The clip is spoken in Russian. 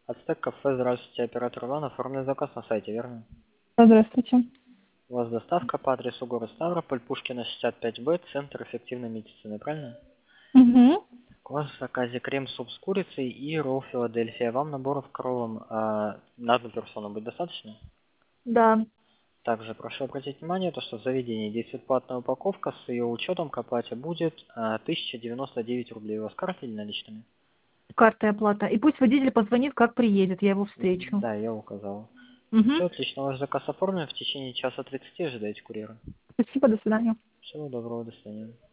Ацтек кафе, здравствуйте, оператор Иван, оформлен заказ на сайте, верно? Здравствуйте. У вас доставка по адресу город Ставрополь, Пушкина 65Б, центр эффективной медицины, правильно? Угу. У вас в заказе крем-суп с курицей и ролл Филадельфия. Вам наборов кроллом на одну персону будет достаточно? Да. Также прошу обратить внимание, то, что в заведении действует платная упаковка, с ее учетом к оплате будет 1099 рублей. У вас карта или наличными? Карта и оплата. И пусть водитель позвонит, как приедет, я его встречу. Да, я указал. Угу. Все отлично, ваш заказ оформлен, в течение часа 30 ожидайте курьера. Спасибо, до свидания. Всего доброго, до свидания.